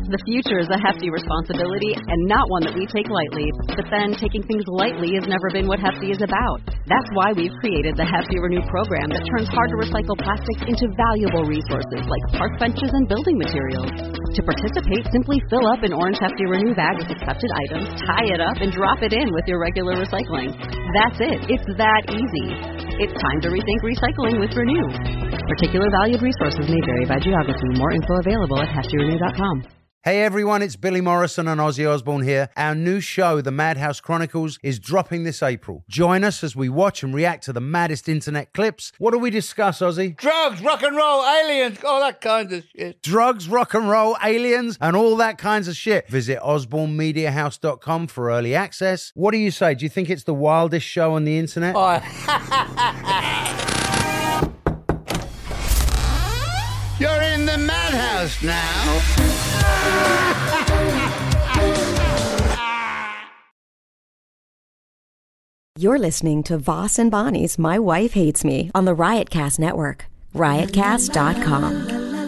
The future is a hefty responsibility and not one that we take lightly. But then taking things lightly has never been what Hefty is about. That's why we've created the Hefty Renew program that turns hard-to-recycle plastics into valuable resources like park benches and building materials. To participate, simply fill up an orange Hefty Renew bag with accepted items, tie it up, and drop it in with your regular recycling. That's it. It's that easy. It's time to rethink recycling with Renew. Particular valued resources may vary by geography. More info available at heftyrenew.com. Hey everyone, it's Billy Morrison and Ozzy Osbourne here. Our new show, The Madhouse Chronicles, is dropping this April. Join us as we watch and react to the maddest internet clips. What do we discuss, Ozzy? Drugs, rock and roll, aliens, all that kind of shit. Drugs, rock and roll, aliens, and all that kinds of shit. Visit osbornemediahouse.com for early access. What do you say? Do you think it's the wildest show on the internet? Oh. You're in the madhouse now. You're listening to Voss and Bonnie's My Wife Hates Me on the Riotcast Network. Riotcast.com.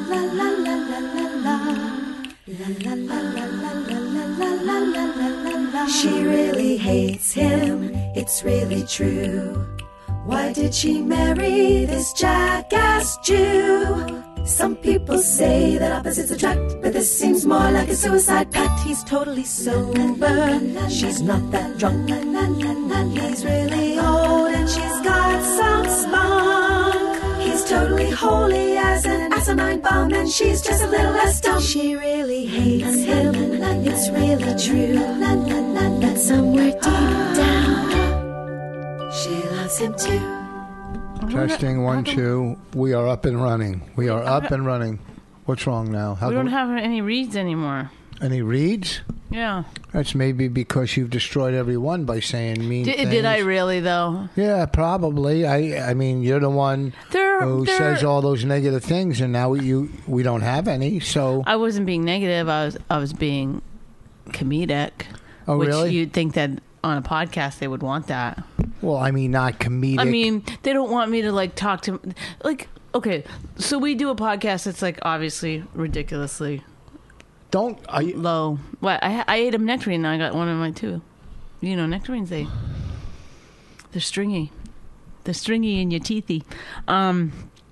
She really hates him, it's really true. Why did she marry this jackass Jew? Some people say that opposites attract, but this seems more like a suicide pact. He's totally sober, she's not that drunk. He's really old and she's got some spunk. He's totally holy as an asinine bomb, and she's just a little less dumb. She really hates him, it's really true. But somewhere deep down, she loves him too. Testing 1, 2. We are up and running. We are up and running. What's wrong now? We don't have any reads anymore. Any reads? Yeah. That's maybe because you've destroyed every one by saying mean things. Did I really, though? Yeah, probably. I mean, you're the one who says all those negative things, and now we don't have any. So I wasn't being negative. I was being comedic. Oh, which really? You'd think that on a podcast they would want that. Well, I mean, not comedic. I mean, they don't want me to talk to okay, so we do a podcast that's obviously ridiculously low. What? I ate a nectarine and I got one of my too. You know, nectarines they're stringy. They're stringy in your teethy. I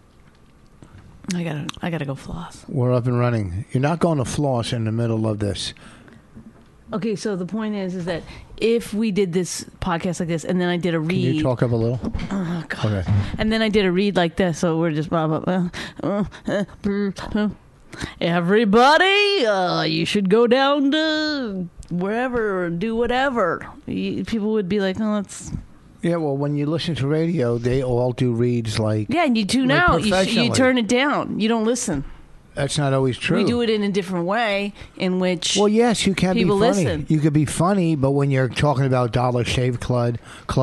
gotta go floss. We're up and running. You're not going to floss in the middle of this. Okay, so the point is that if we did this podcast like this, and then I did a read. Can you talk up a little? Oh, God. Okay. And then I did a read like this, so we're just blah, blah, blah. Everybody, you should go down to wherever or do whatever. People would be like, oh, that's... Yeah, well, when you listen to radio, they all do reads like... Yeah, and you tune out. You turn it down. You don't listen. That's not always true. We do it in a different way in which well, yes, you can be funny. Listen. You could be funny, but when you're talking about Dollar Shave Club,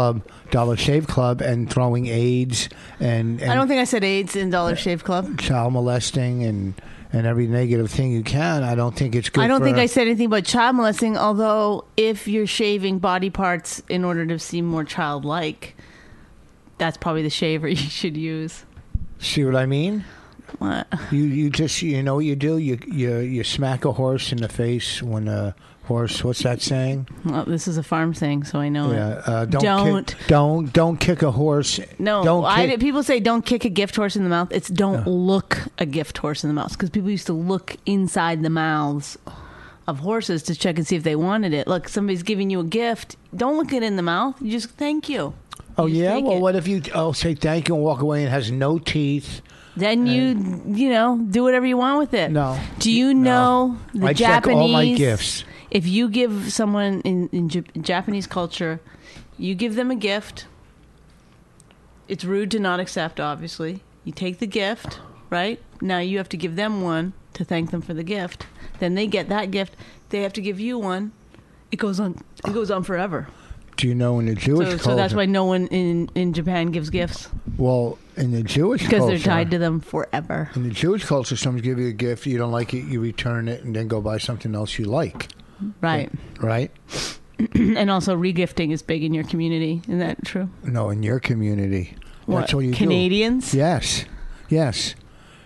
and throwing AIDS and I don't think I said AIDS in Dollar Shave Club. Child molesting and every negative thing you can, I don't think it's good. I don't think I said anything about child molesting, although if you're shaving body parts in order to seem more childlike, that's probably the shaver you should use. See what I mean? What? You just, you know what you do? You smack a horse in the face when a horse, what's that saying? Well, this is a farm saying, so I know it. Don't kick a horse. No, people say don't kick a gift horse in the mouth. It's don't look a gift horse in the mouth, because people used to look inside the mouths of horses to check and see if they wanted it. Look, somebody's giving you a gift. Don't look it in the mouth. You just thank you. Oh, yeah? Well, what if you say thank you and walk away and it has no teeth? Then you do whatever you want with it. No. Do you know the Japanese? Check all my gifts. If you give someone in Japanese culture, you give them a gift. It's rude to not accept, obviously. You take the gift, right? Now you have to give them one to thank them for the gift. Then they get that gift. They have to give you one. It goes on. It goes on forever. Do you know in the Jewish culture? So that's why no one in Japan gives gifts. Well, in the Jewish culture... Because they're tied to them forever. In the Jewish culture, someone gives you a gift, you don't like it, you return it, and then go buy something else you like. Right. Right? And also regifting is big in your community. Isn't that true? No, in your community. What? That's what you Canadians? do. Yes.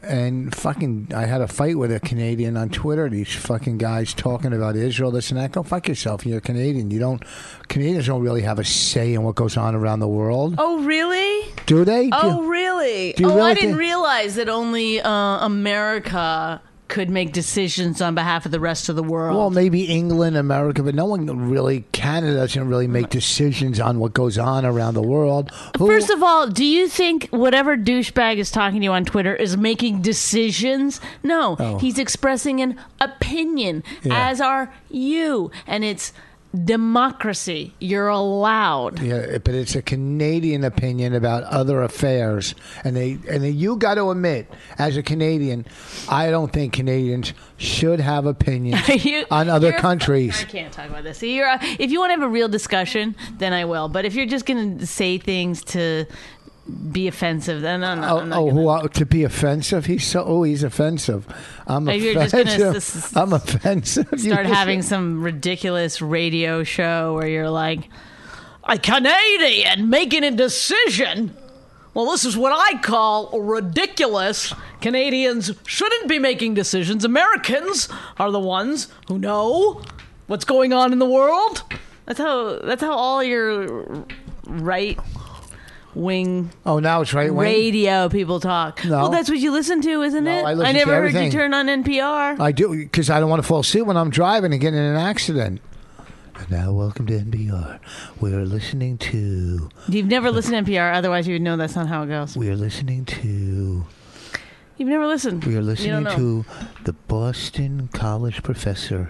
And fucking, I had a fight with a Canadian on Twitter. These fucking guys talking about Israel, this and that. Go fuck yourself. You're a Canadian. Canadians don't really have a say in what goes on around the world. Oh, really? Do they? Really? I didn't realize that only America could make decisions on behalf of the rest of the world. Well, maybe England, America, but no one really, Canada doesn't really make decisions on what goes on around the world. First of all, do you think whatever douchebag is talking to you on Twitter is making decisions? No, he's expressing an opinion, as are you. And it's democracy. You're allowed. Yeah, but it's a Canadian opinion about other affairs, and you got to admit, as a Canadian, I don't think Canadians should have opinions on other countries. I can't talk about this. If you want to have a real discussion, then I will. But if you're just going to say things to be offensive, then I'm not to be offensive? He's offensive. I'm offensive. I'm offensive. Start having some ridiculous radio show where you're like, a Canadian making a decision. Well, this is what I call ridiculous. Canadians shouldn't be making decisions. Americans are the ones who know what's going on in the world. That's how all your right wing. Oh, now it's right wing radio people talk. No. Well, that's what you listen to, isn't it? I never heard you turn on NPR. I do, because I don't want to fall asleep when I'm driving and get in an accident. And now, welcome to NPR. We're listening to. You've never listened to NPR, otherwise you would know that's not how it goes. We are listening to. You've never listened. We are listening to the Boston College professor,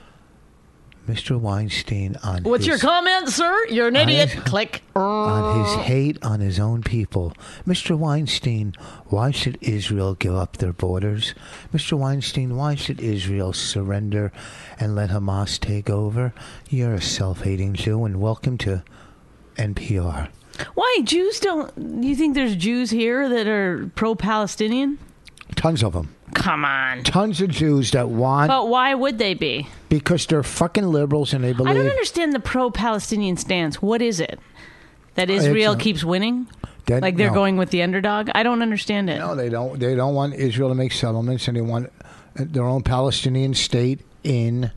Mr. Weinstein, on What's your comment, sir? You're an idiot. Click. On his hate on his own people. Mr. Weinstein, why should Israel give up their borders? Mr. Weinstein, why should Israel surrender and let Hamas take over? You're a self-hating Jew, and welcome to NPR. Why? Jews don't... You think there's Jews here that are pro-Palestinian? Tons of them. Come on. Tons of Jews that want... But why would they be? Because they're fucking liberals and they believe... I don't understand the pro-Palestinian stance. What is it? That Israel keeps winning? Like they're going with the underdog? I don't understand it. No, they don't. They don't want Israel to make settlements, and they want their own Palestinian state in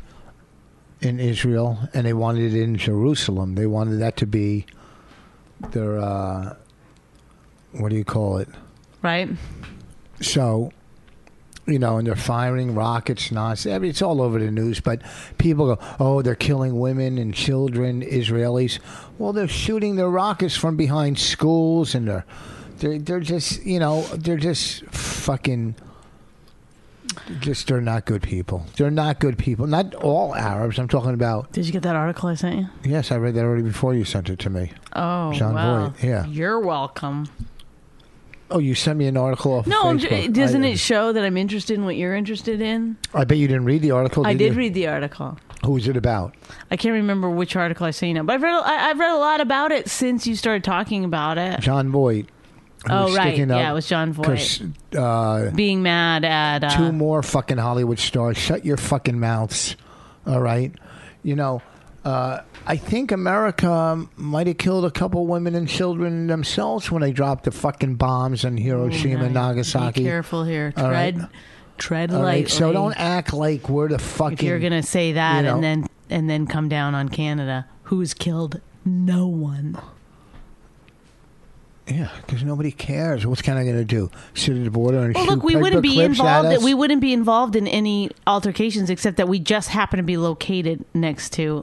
Israel, and they wanted it in Jerusalem. They wanted that to be their... what do you call it? Right. So... and they're firing rockets, nonsense. I mean, it's all over the news, but people go, oh, they're killing women and children, Israelis. Well, they're shooting their rockets from behind schools, and they're just, they're just fucking, they're not good people. They're not good people. Not all Arabs. I'm talking about. Did you get that article I sent you? Yes, I read that already before you sent it to me. Oh, John Voight. Yeah. You're welcome. Oh, you sent me an article off Facebook. Doesn't it show that I'm interested in what you're interested in? I bet you didn't read the article, I did read the article. Who was it about? I can't remember which article I seen now, but I've read a lot about it since you started talking about it. John Voight. Oh, right. Yeah, it was John Voight. Being mad at... two more fucking Hollywood stars. Shut your fucking mouths. All right? I think America might have killed a couple women and children themselves when they dropped the fucking bombs on Hiroshima and Nagasaki. Be careful here. Tread lightly. Right, so don't act like we're the fucking... If you're going to say that and then come down on Canada, who's killed no one. Yeah, because nobody cares. What's Canada going to do? Sit at the border and shoot we wouldn't be involved. We wouldn't be involved in any altercations except that we just happen to be located next to...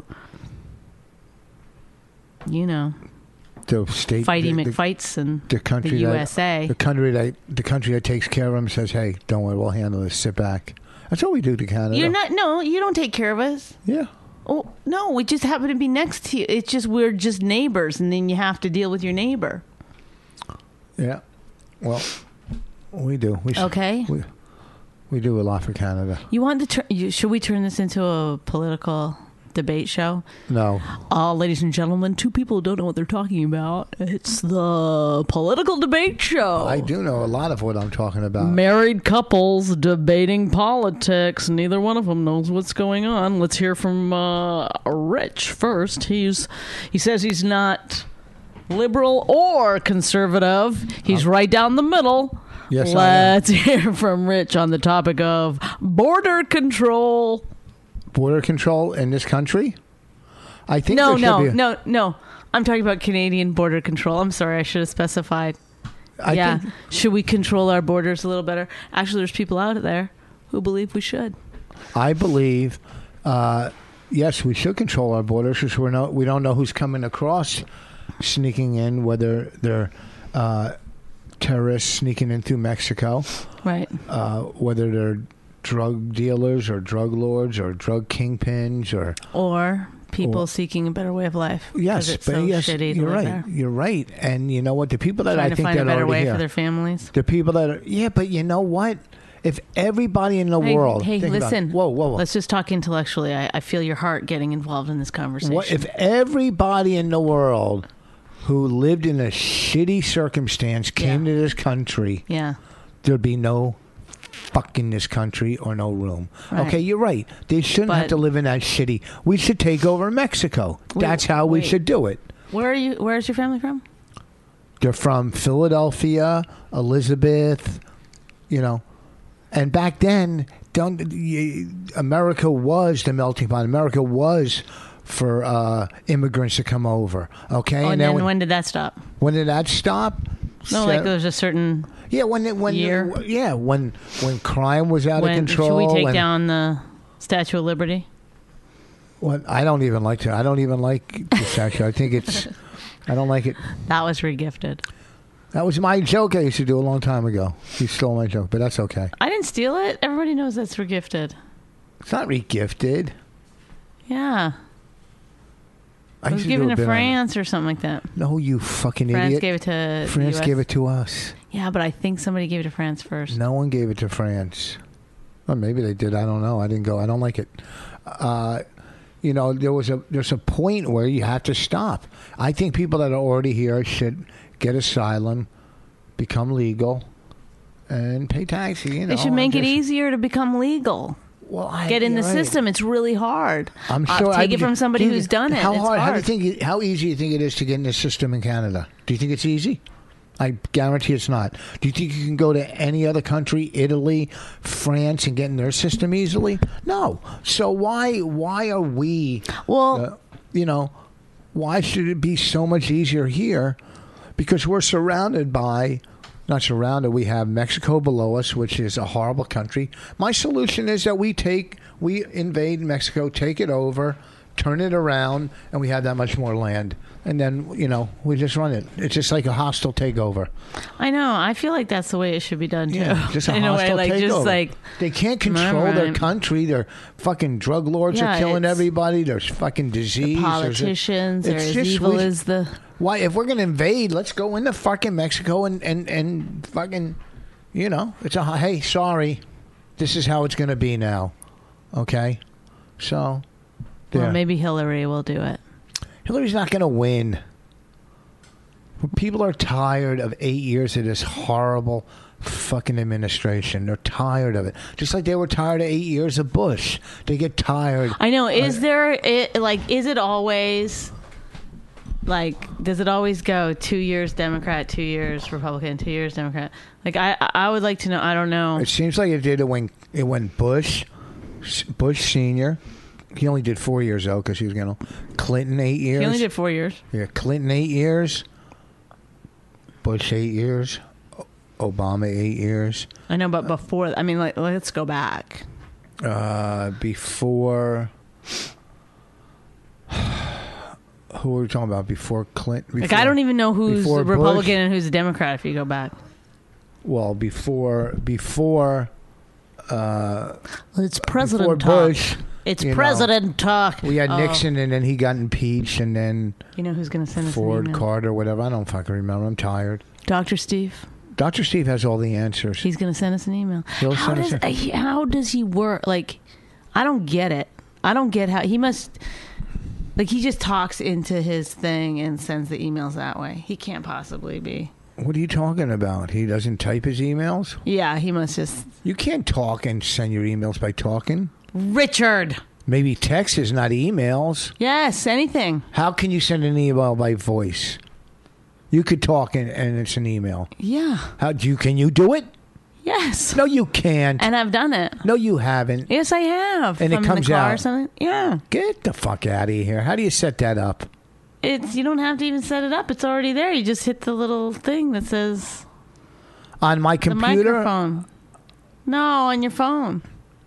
the state fighting McFights and the country, the USA, the country that takes care of them says, "Hey, don't worry, we'll handle this. Sit back." That's what we do to Canada. You don't take care of us. Yeah. Oh no, we just happen to be next to you. It's just we're just neighbors, and then you have to deal with your neighbor. Yeah. Well, we do. We do a lot for Canada. You want to? Should we turn this into a political debate show? No. Ladies and gentlemen, two people who don't know what they're talking about. It's the political debate show. I do know a lot of what I'm talking about. Married couples debating politics. Neither one of them knows what's going on. Let's hear from Rich first. He says he's not liberal or conservative. He's right down the middle. Yes, Let's hear from Rich on the topic of border control. Border control in this country? I think No. there should be I'm talking about Canadian border control. I'm sorry, I should have specified. I think, Should we control our borders a little better? Actually, there's people out there who believe we should. I believe, yes, we should control our borders because we don't know who's coming across, sneaking in, whether they're terrorists sneaking in through Mexico, Right. whether they're drug dealers or drug lords or drug kingpins Or people seeking a better way of life. 'cause yes, it's but so yes, shitty to you're live right. there. You're right, and you know what? The people that Trying I to think find that a better are way here, for their families. the people that are but you know what? If everybody in the world, Hey, think about it. listen. Whoa. Let's just talk intellectually. I feel your heart getting involved in this conversation. What if everybody in the world who lived in a shitty circumstance came to this country? Yeah. There'd be no fucking this country or no room. Right. Okay, you're right. They shouldn't have But- to live in that shitty. We should take over Mexico. That's how we wait. should do it. Where's your family from? They're from Philadelphia, Elizabeth, And back then, America was the melting pot. America was for immigrants to come over. Okay, Oh, and then when did that stop? when did that stop? No, like there's a certain when crime was out of control. Should we take and- down the Statue of Liberty? Well, I don't even like the statue. I think I don't like it. That was regifted. That was my joke I used to do a long time ago. You stole my joke, but that's okay. I didn't steal it. Everybody knows that's regifted. It's not regifted. Yeah. I It was used given do a to bit on it. France or something like that. No, you fucking France idiot. gave it to France the US. gave it to us. Yeah, but I think somebody gave it to France first. No one gave it to France. Or maybe they did. I don't know. I didn't go. I don't like it. There's a point where you have to stop. I think people that are already here should get asylum, become legal, and pay taxes. They should make it easier to become legal. Well, Get in the you're right. system. It's really hard. I'm sure. Take it from somebody Dude, who's done it. How It's hard? hard. How easy do you think it is to get in the system in Canada? Do you think it's easy? I guarantee it's not. Do you think you can go to any other country, Italy, France, and get in their system easily? No. So why are we? Well, Why should it be so much easier here? Because we're surrounded by. Not surrounded. We have Mexico below us, which is a horrible country. My solution is that we invade Mexico, take it over, turn it around, and we have that much more land. And then, we just run it. It's just like a hostile takeover. I know. I feel like that's the way it should be done too. Yeah, just a in a way, hostile like takeover. just like they can't control their Right. country. Their fucking drug lords Yeah, are killing it's- everybody. There's fucking disease. politicians. They're It's as just evil we- as the. Why, if we're going to invade, let's go into fucking Mexico and fucking, it's hey, sorry, this is how it's going to be now. Okay? So, there. Well, maybe Hillary will do it. Hillary's not going to win. People are tired of 8 years of this horrible fucking administration. They're tired of it. Just like they were tired of 8 years of Bush. They get tired. I know. Is it always does it always go 2 years Democrat, 2 years Republican, 2 years Democrat? Like I would like to know. I don't know. It seems like it did when Bush Senior. He only did 4 years though, because he was Clinton 8 years. He only did 4 years. Yeah, Clinton 8 years. Bush 8 years. Obama 8 years. I know, but before, I mean, let's go back. Before. Who are we talking about? Before Clinton? I don't even know who's before a Republican Bush? and who's a Democrat if you go back. Well, before. It's President before talk. Bush. It's you know, President talk. We had Nixon, and then he got impeached, and then You know who's going to send us Ford, an email? Carter, whatever. I don't fucking remember. I'm tired. Dr. Steve. Dr. Steve has all the answers. He's going to send us an email. He'll send us How does he work? Like, I don't get it. I don't get how he must. Like, he just talks into his thing and sends the emails that way. He can't possibly be. What are you talking about? He doesn't type his emails? Yeah, he must just. You can't talk and send your emails by talking. Richard. Maybe text is not emails. Yes, anything. How can you send an email by voice? You could talk and it's an email. Yeah. Can you do it? Yes. No, you can't. And I've done it. No, you haven't. Yes, I have. And it From comes the car out. Or something. Yeah. Get the fuck out of here. How do you set that up? You don't have to even set it up. It's already there. You just hit the little thing that says On my the computer? microphone. No, on your phone.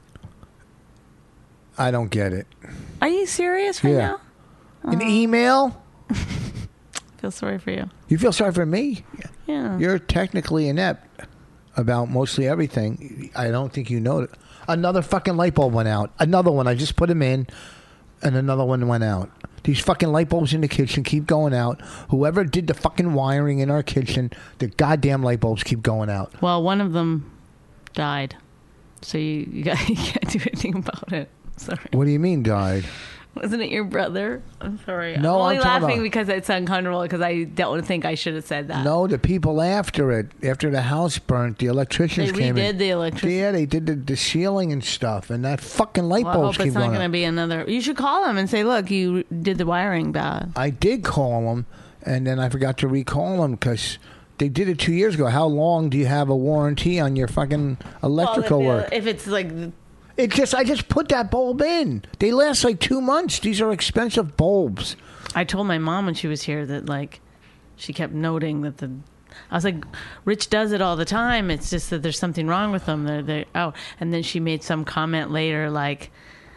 I don't get it. Are you serious right now? An email? Feel sorry for you. You feel sorry for me? Yeah. You're technically inept about mostly everything. I don't think you know it. Another fucking light bulb went out. Another one. I just put them in, and another one went out. These fucking light bulbs in the kitchen keep going out. Whoever did the fucking wiring in our kitchen, the goddamn light bulbs keep going out. Well, one of them died. So you can't do anything about it. Sorry. What do you mean died? Wasn't it your brother? I'm sorry. No, I'm only I'm talking laughing about- because it's uncomfortable because I don't think I should have said that. No, the people after it, after the house burnt, the electricians They came in. redid the electricity. Yeah, they did the ceiling and stuff, and that fucking light Well, I bulbs hope keep it's not going going to out. be another. You should call them and say, look, you did the wiring bad. I did call them, and then I forgot to recall them because they did it 2 years ago. How long do you have a warranty on your fucking electrical work? If it's like, I just put that bulb in. They last like 2 months. These are expensive bulbs. I told my mom when she was here that like, she kept noting that I was like, Rich does it all the time. It's just that there's something wrong with them. They're out. And then she made some comment later, like,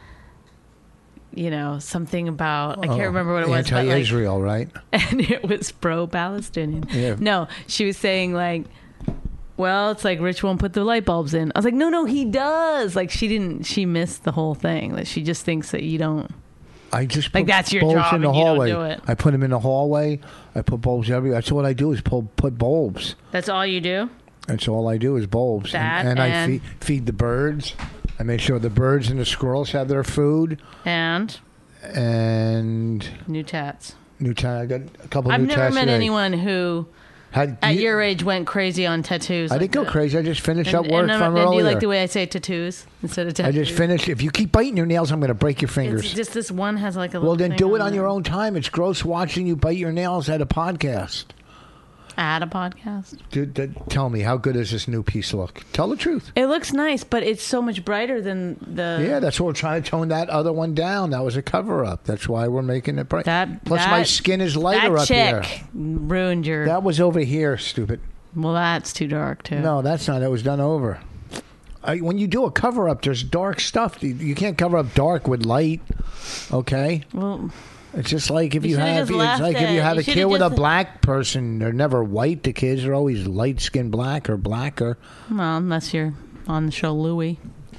something about, I can't remember what it was. but, like, Anti-Israel, right? and it was pro-Palestinian. Yeah. No, she was saying like, well, it's like Rich won't put the light bulbs in. I was like, no, he does. Like she missed the whole thing. That she just thinks that you don't. I just Like, put that's your bulbs job in the and you don't hallway. do it. I put them in the hallway. I put bulbs everywhere. That's what I do is put bulbs. That's all you do? That's all I do is bulbs. That and I and- feed the birds. I make sure the birds and the squirrels have their food. And And new tats. I got a couple I've new never tats met today. anyone who, at your age, went crazy on tattoos. I like didn't go that. crazy. I just finished up And, work and, from do you earlier. like the way I say tattoos instead of tattoos? I just finished. If you keep biting your nails, I'm going to break your fingers. It's just this one has like a little Well, then thing do it on it. your own time. It's gross watching you bite your nails at a podcast. At a podcast. Tell me, how good does this new piece look? Tell the truth. It looks nice, but it's so much brighter than the. Yeah, that's what we're trying to tone that other one down. That was a cover-up. That's why we're making it bright. Plus, my skin is lighter that up here. chick ruined your. That was over here, stupid. Well, that's too dark too. No, that's not. It was done over. When you do a cover-up, there's dark stuff. You can't cover up dark with light. Okay. Well, It's just like if You you should've have, just it's left like if you it. have You a kid should've with a just- black person. They're never white. The kids are always light skinned black or blacker. well, unless you're on the show, Louis.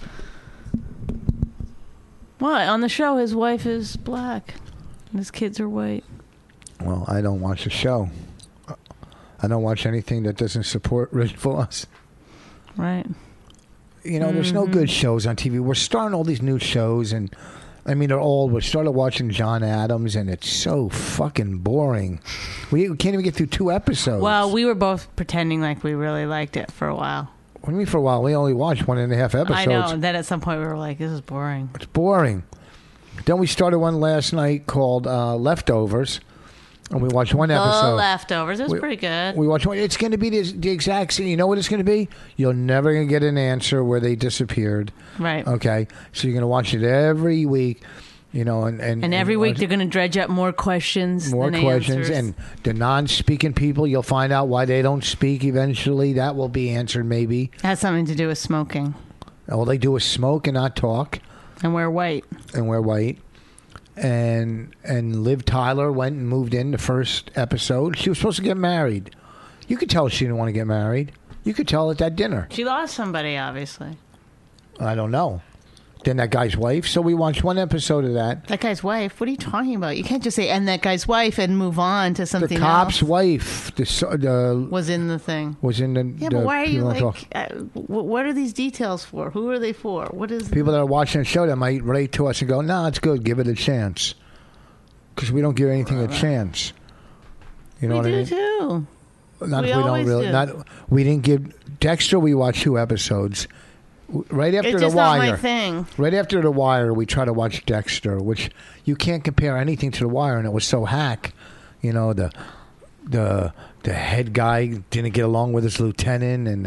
What on the show? His wife is black, and his kids are white. Well, I don't watch the show. I don't watch anything that doesn't support Rich Voss. Right. You know, there's no good shows on TV. We're starting all these new shows, and I mean, they're old. We started watching John Adams, and it's so fucking boring. We can't even get through 2 episodes. Well, we were both pretending like we really liked it for a while. What do you mean for a while? We only watched 1.5 episodes. I know. And then at some point we were like, "This is boring." It's boring. Then we started one last night called Leftovers, and we watched one The episode. Leftovers. It was pretty good. We watched one. It's going to be the exact same. You know what it's going to be? You're never going to get an answer where they disappeared. Right. Okay, so you're going to watch it every week. You know, and every week watch- they're going to dredge up more questions. more than questions, answers. and the non-speaking people, you'll find out why they don't speak eventually. That will be answered maybe. has something to do with smoking. All they do is smoke and not talk, And we're white. and we're white. And Liv Tyler went and moved in the first episode. She was supposed to get married. You could tell she didn't want to get married. You could tell at that dinner. She lost somebody, obviously. I don't know. Then that guy's wife. So we watched one episode of that. That guy's wife? What are you talking about? You can't just say, and that guy's wife, and move on to The something cop's else. wife Was in the thing. was in the. Yeah, the but why are you people like, what are these details for? Who are they for? What is... People that are watching the show that might write to us and go, "No, it's good. Give it a chance," because we don't give anything a chance. You know we what I do mean? too. Not We if we don't always really. do. Not we didn't give Dexter. We watched 2 episodes. Right after It's The just not Wire. my thing. Right after The Wire, we try to watch Dexter, which you can't compare anything to The Wire, and it was so hack. You know, the head guy didn't get along with his lieutenant, and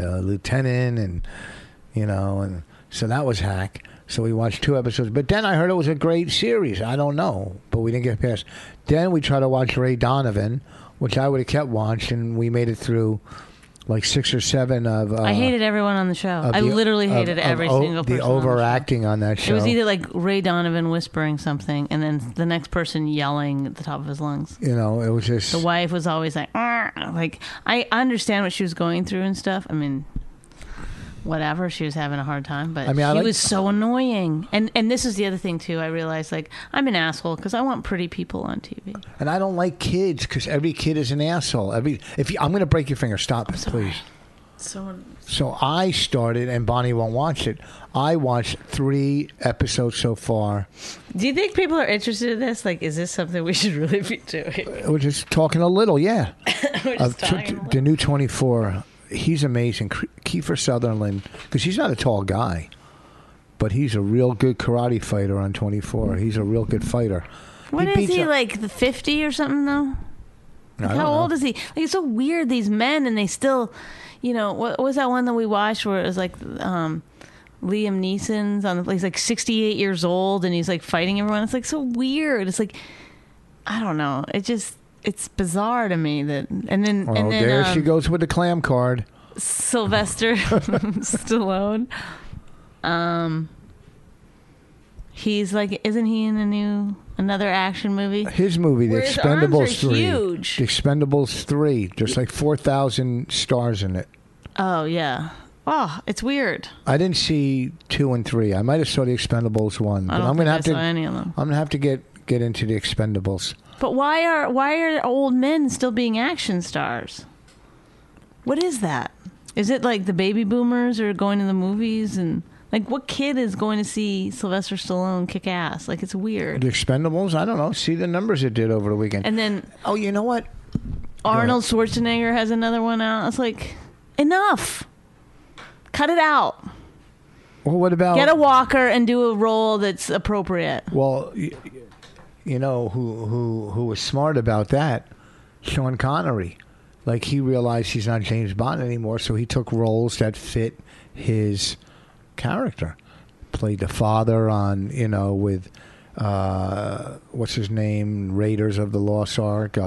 and so that was hack. So we watched 2 episodes, but then I heard it was a great series. I don't know, but we didn't get past. Then we tried to watch Ray Donovan, which I would have kept watching, and we made it through like 6 or 7 of. I hated everyone on the show. I literally hated every single person. The overacting on that show. It was either like Ray Donovan whispering something, and then the next person yelling at the top of his lungs. It was just. The wife was always like, "Argh." Like I understand what she was going through and stuff. I mean, whatever, she was having a hard time, but she was so annoying. And this is the other thing too. I realized like I'm an asshole because I want pretty people on TV, and I don't like kids because every kid is an asshole. I'm going to break your finger. Stop it, please. So I started, and Bonnie won't watch it. I watched 3 episodes so far. Do you think people are interested in this? Like, is this something we should really be doing? We're just talking a little, yeah. We're just talking a little. The new 24. He's amazing. Kiefer Sutherland, because he's not a tall guy, but he's a real good karate fighter on 24. He's a real good fighter. What is he, like the 50 or something, though? Like, how old is he? Like, it's so weird, these men, and they still, what was that one that we watched where it was like Liam Neeson's he's like 68 years old, and he's like fighting everyone. It's like so weird. It's like, I don't know. It's bizarre to me that, and then there she goes with the clam card. Sylvester Stallone. He's like, isn't he in another action movie? His movie, The Expendables 3. Huge. The Expendables 3. There's like 4,000 stars in it. Oh yeah. Oh, it's weird. I didn't see 2 and 3. I might have saw The Expendables 1, but I'm gonna have to. Saw any of them. I'm gonna have to get into The Expendables. But why are old men still being action stars? What is that? Is it like the baby boomers are going to the movies, and like what kid is going to see Sylvester Stallone kick ass? Like, it's weird. The Expendables? I don't know. See the numbers it did over the weekend. And then you know what? Arnold Schwarzenegger has another one out. It's like, enough. Cut it out. Well, what about get a walker and do a role that's appropriate? Well, you know who was smart about that? Sean Connery. Like, he realized he's not James Bond anymore, so he took roles that fit his character. Played the father on, with what's his name, Raiders of the Lost Ark.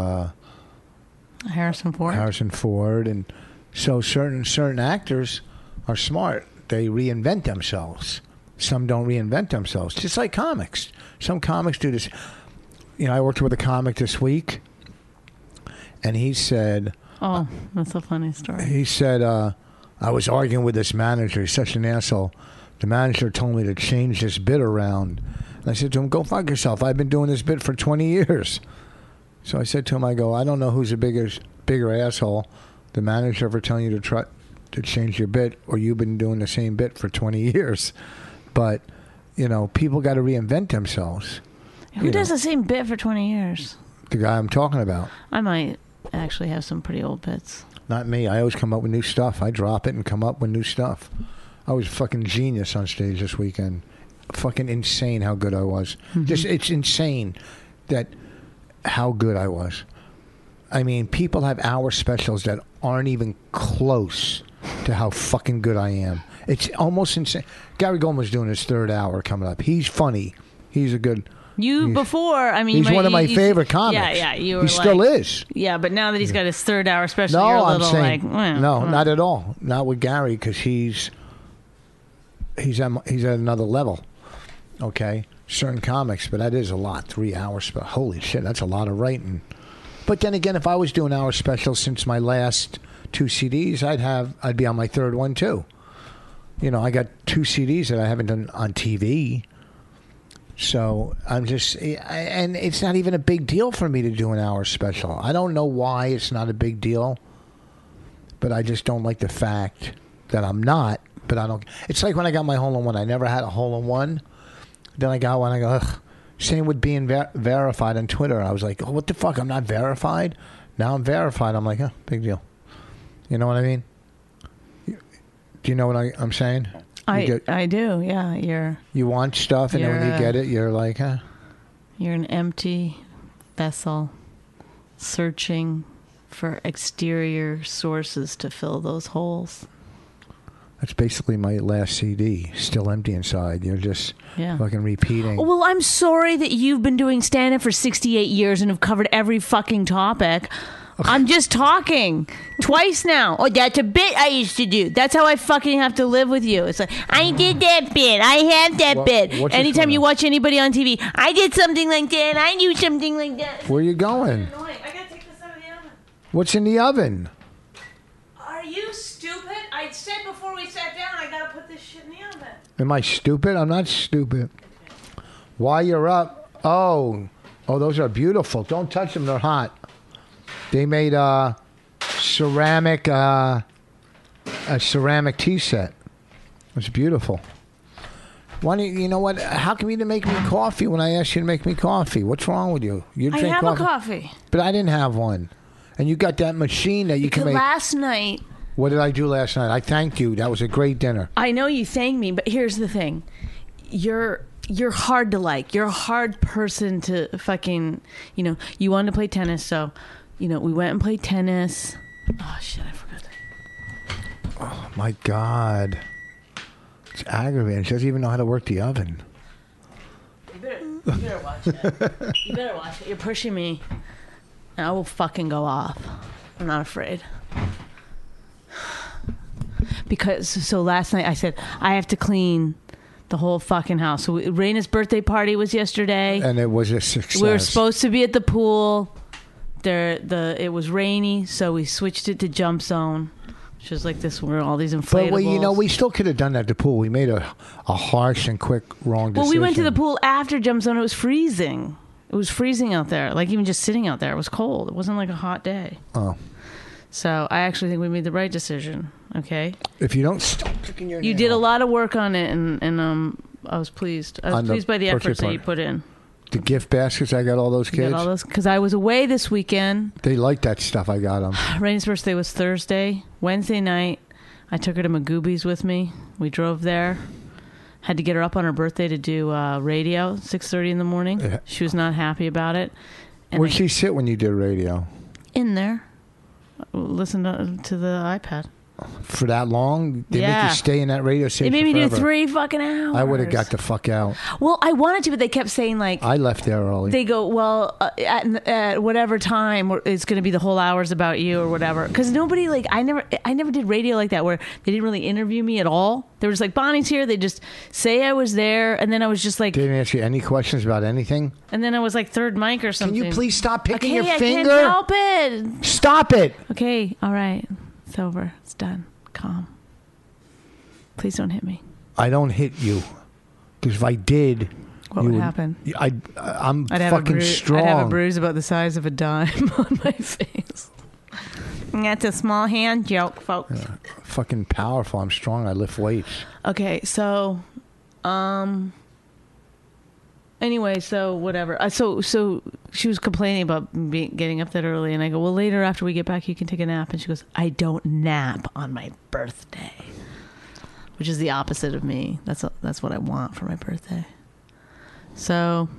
Harrison Ford. And so certain actors are smart. They reinvent themselves. Some don't reinvent themselves. Just like comics. Some comics do this. I worked with a comic this week, and he said... Oh, that's a funny story. He said, I was arguing with this manager. He's such an asshole. The manager told me to change this bit around. And I said to him, go fuck yourself. I've been doing this bit for 20 years. So I said to him, I don't know who's a bigger asshole, the manager for telling you to try to change your bit, or you've been doing the same bit for 20 years. But, people got to reinvent themselves. Who does the same bit for 20 years? The guy I'm talking about. I might actually have some pretty old bits. Not me. I always come up with new stuff. I drop it and come up with new stuff. I was a fucking genius on stage this weekend. Fucking insane how good I was. Just, it's insane how good I was. I mean, people have hour specials that aren't even close to how fucking good I am. It's almost insane. Gary Goldman's doing his 3rd hour coming up. He's funny. He's a good... He's one of my favorite comics. Yeah. He still is. Yeah, but now that he's got his 3rd hour special, no, you're a I'm little saying, well. Not at all. Not with Gary, because he's at another level. Okay, certain comics, but that is a lot. 3 hours, but holy shit, that's a lot of writing. But then again, if I was doing hour specials since my last 2 CDs, I'd be on my 3rd one too. I got 2 CDs that I haven't done on TV. So I'm just, and it's not even a big deal for me to do an hour special. I don't know why it's not a big deal, but I just don't like the fact that I'm not. But I don't. It's like when I got my hole-in-one. I never had a hole-in-one. Then I got one. I go, ugh. Same with being verified on Twitter. I was like, oh, what the fuck? I'm not verified. Now I'm verified. I'm like, big deal. You know what I mean? Do you know what I'm saying? I do, yeah. You want stuff, and then when you get it, you're like, huh? You're an empty vessel, searching for exterior sources to fill those holes. That's basically my last CD. Still empty inside. You're just fucking repeating. Well, I'm sorry that you've been doing stand-up for 68 years and have covered every fucking topic. I'm just talking twice now. Oh, that's a bit I used to do. That's how I fucking have to live with you. It's like, I did that bit. I have that bit. Anytime you watch anybody on TV, I did something like that. I knew something like that. Where are you going? I gotta take this out of the oven. What's in the oven? Are you stupid? I said before we sat down, I gotta put this shit in the oven. Am I stupid? I'm not stupid. While you're up, oh, those are beautiful. Don't touch them; they're hot. They made a ceramic tea set. It's beautiful. Why don't you know what? How come you didn't make me coffee when I asked you to make me coffee? What's wrong with you? You drink I have a coffee, but I didn't have one. And you got that machine that you can make. Last night. What did I do last night? I thanked you. That was a great dinner. I know you thanked me, but here's the thing. You're hard to like. You're a hard person to fucking, you wanted to play tennis, so, we went and played tennis. Oh, shit, I forgot that. Oh, my God. It's aggravating. She doesn't even know how to work the oven. You better watch it. You better watch it. You're pushing me. And I will fucking go off. I'm not afraid. So last night I said, I have to clean the whole fucking house. So Raina's birthday party was yesterday. And it was a success. We were supposed to be at the pool. It was rainy, so we switched it to Jump Zone, which is like this where all these inflatables. But we still could have done that at the pool. We made a harsh and quick wrong decision. Well, we went to the pool after Jump Zone. It was freezing. It was freezing out there. Like even just sitting out there, it was cold. It wasn't like a hot day. Oh. So I actually think we made the right decision. Okay. If you don't stop picking your nail. You did a lot of work on it, and I was pleased. I was pleased by the efforts that you put in. The gift baskets, I got all those kids. Got all those because I was away this weekend. They like that stuff. I got them. Raina's birthday was Thursday. Wednesday night, I took her to Magoobies with me. We drove there. Had to get her up on her birthday to do radio, 6:30 in the morning. Yeah. She was not happy about it. Where'd she sit when you did radio? In there. Listen to the iPad. For that long? They make you stay in that radio station They made me forever. do 3 fucking hours. I would have got the fuck out. Well, I wanted to, but they kept saying like... I left there early. They go, well, at whatever time, it's going to be the whole hours about you or whatever. Because nobody, like, I never did radio like that where they didn't really interview me at all. They were just like, Bonnie's here. They just say I was there. And then I was just like... They didn't ask you any questions about anything? And then I was like third mic or something. Can you please stop picking your finger? I can't help it. Stop it. Okay, all right. It's over. It's done. Calm. Please don't hit me. I don't hit you. Because if I did... What would happen? I'm fucking strong. I'd have a bruise about the size of a dime on my face. That's a small hand joke, folks. Yeah, fucking powerful. I'm strong. I lift weights. Okay, so... Anyway, so whatever. So she was complaining about getting up that early, and I go, well, later after we get back, you can take a nap. And she goes, I don't nap on my birthday, which is the opposite of me. That's what I want for my birthday. So,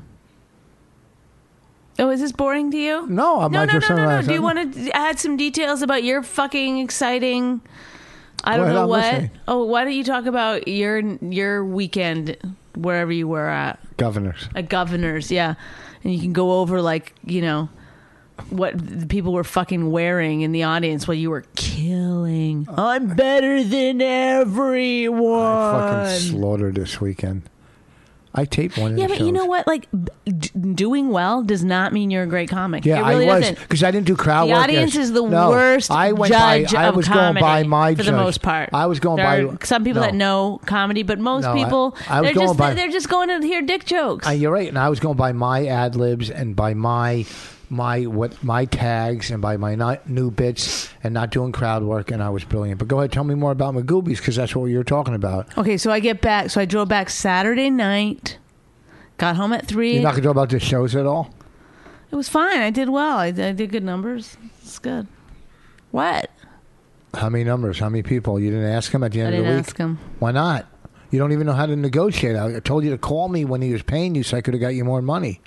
is this boring to you? No, I'm not. No. Do you want to add some details about your fucking exciting? I don't know what. Listening. Oh, why don't you talk about your weekend? Wherever you were at. Governors. At Governors, yeah. And you can go over, like, what the people were fucking wearing in the audience while you were killing. I'm better than everyone. I fucking slaughtered this weekend. I taped one of the shows. Yeah, but you know what? Like, doing well does not mean you're a great comic. Yeah, it really I was. Doesn't. Because I didn't do crowd work. The audience is the worst judge of comedy. I was going by my for judge. the most part. I was going by... some people that know comedy, but most people, they're just going to hear dick jokes. You're right. And I was going by my ad-libs and by my tags and by my new bits and not doing crowd work, and I was brilliant. But go ahead, tell me more about Magoobies, because that's what you were talking about. Okay, so I get back. So I drove back Saturday night, got home at 3. You're not going to talk about the shows at all? It was fine. I did well. I did good numbers. It's good. What? How many numbers? How many people? You didn't ask him at the end of the week? I didn't ask him. Why not? You don't even know how to negotiate. I told you to call me when he was paying you so I could have got you more money.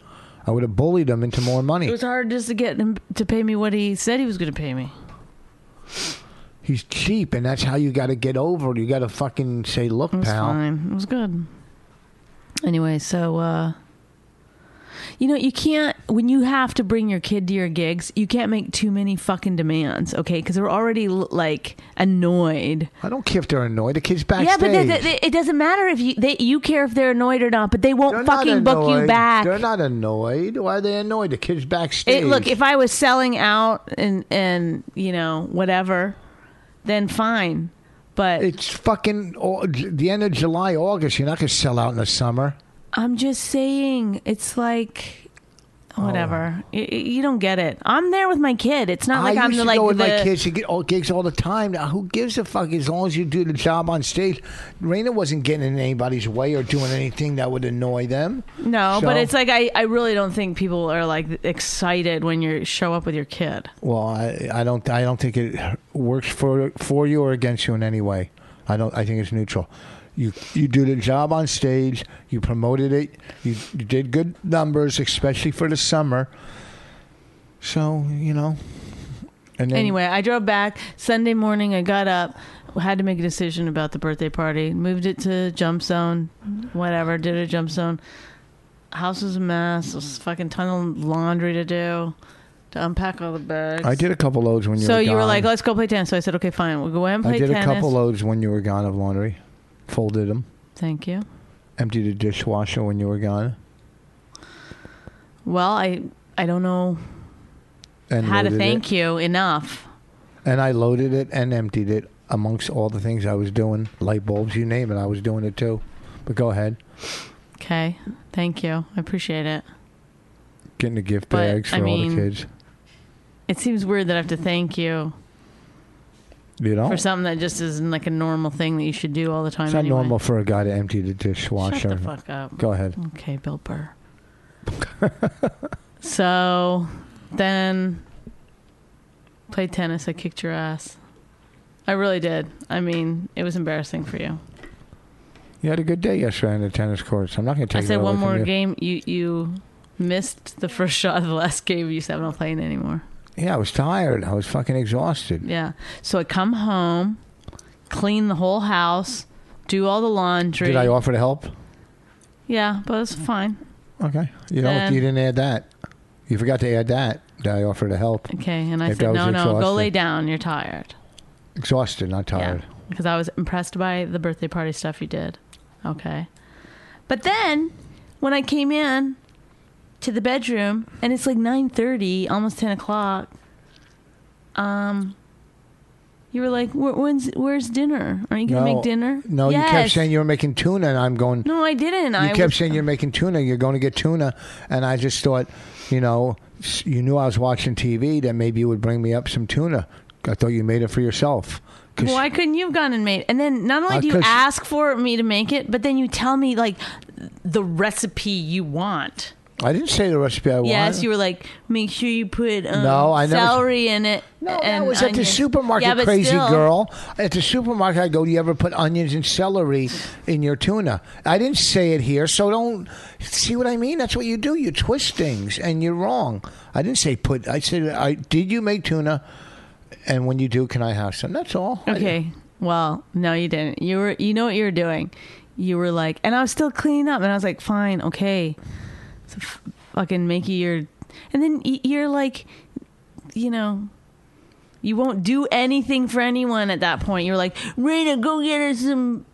I would have bullied him into more money. It was hard just to get him to pay me what he said he was going to pay me. He's cheap, and that's how you got to get over it. You got to fucking say, look, It was pal. fine. It was good. Anyway, so, you can't, when you have to bring your kid to your gigs, you can't make too many fucking demands, okay? Because they're already, annoyed. I don't care if they're annoyed. The kid's backstage. Yeah, but it doesn't matter if you care if they're annoyed or not, but they won't They're fucking not book you annoyed. back. They're not annoyed. Why are they annoyed? The kid's backstage. Look, if I was selling out and whatever, then fine. But it's fucking the end of July, August. You're not going to sell out in the summer. I'm just saying, it's like, whatever. You don't get it. I'm there with my kid. It's not like I I'm used to like go with the my kids to get gigs all the time. Now, who gives a fuck as long as you do the job on stage? Raina wasn't getting in anybody's way or doing anything that would annoy them. No, So- but it's like I really don't think people are like excited when you show up with your kid. Well, I don't think it works for you or against you in any way. I think it's neutral. You do the job on stage. You promoted it. You did good numbers, especially for the summer. So And then, Anyway, I drove back Sunday morning. I got up, had to make a decision about the birthday party. Moved it to Jump Zone, whatever. Did a Jump Zone. House was a mess. It was fucking ton of laundry to do, to unpack all the bags. I did a couple loads when you were So gone. you were like, let's go play tennis. So I said, okay, fine. We'll go ahead and play I did tennis. a couple loads when you were gone of laundry. Folded them. Thank you. Emptied the dishwasher when you were gone. Well, I don't know And how to loaded thank it. you enough. And I loaded it and emptied it amongst all the things I was doing. Light bulbs, you name it. I was doing it too. But go ahead. Okay. Thank you. I appreciate it. Getting the gift But, bags for I all mean, the kids. It seems weird that I have to thank you You know? for something that just isn't like a normal thing that you should do all the time It's not anyway. normal for a guy to empty the dishwasher. Shut the fuck up. Go ahead. Okay, Bill Burr. So then played tennis. I kicked your ass. I really did. I mean, it was embarrassing for you. You had a good day yesterday on the tennis courts. I'm not going to I take said that away one from more you. game. You missed the first shot of the last game. You said I'm not playing anymore. Yeah, I was tired. I was fucking exhausted. Yeah. So I come home, clean the whole house, do all the laundry. Did I offer to help? Yeah, but it's fine. Okay. You know, Then- you didn't add that. You forgot to add that. Did I offer to help? Okay, and I If said, I was no, go exhausted. lay down. You're tired. Exhausted, not tired. Yeah, because I was impressed by the birthday party stuff you did. Okay. But then, when I came in to the bedroom, and it's like 9:30, almost 10 o'clock, you were like, where's dinner? Aren't you going to make dinner? No, Yes. you kept saying you were making tuna, and I'm going... No, I didn't. You kept saying you're making tuna. You're going to get tuna, and I just thought, you knew I was watching TV. That maybe you would bring me up some tuna. I thought you made it for yourself. 'Cause- Why couldn't you have gone and made? And then not only do you 'cause- ask for me to make it, but then you tell me like the recipe you want. I didn't say the recipe I wanted. Yes, you were like, make sure you put No, I never- celery in it. No, and that was at the onions. supermarket, Yeah, but crazy still. girl. At the supermarket, I go, do you ever put onions and celery in your tuna? I didn't say it here, so don't... See what I mean? That's what you do. You twist things, and you're wrong. I didn't say put... I said, did you make tuna? And when you do, can I have some? That's all. Okay. Well, no, you didn't. You know what you were doing. You were like, and I was still cleaning up, and I was like, fine, okay. So fucking make your... And then you're like, you won't do anything for anyone at that point. You're like, Raina, go get us some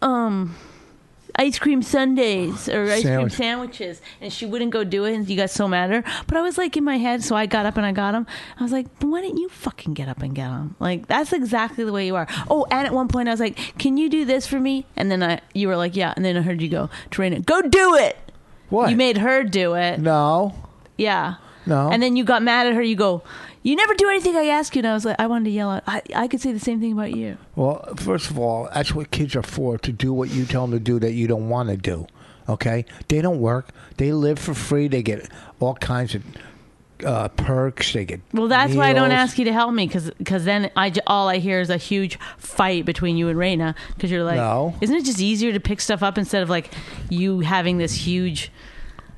ice cream sundaes or ice cream sandwiches. And she wouldn't go do it, and you got so mad at her. But I was like in my head, so I got up and I got them. I was like, why didn't you fucking get up and get them? Like, that's exactly the way you are. Oh, and at one point I was like, can you do this for me? And then you were like, yeah. And then I heard you go, Raina, go do it. What? You made her do it. No. Yeah. No. And then you got mad at her. You go, you never do anything I ask you. And I was like, I wanted to yell out. I could say the same thing about you. Well, first of all, that's what kids are for, to do what you tell them to do that you don't want to do. Okay? They don't work. They live for free. They get all kinds of perks. They get Well, that's why I don't meals. ask you to help me, because then all I hear is a huge fight between you and Raina, because you're like, No. isn't it just easier to pick stuff up instead of like you having this huge, Raina,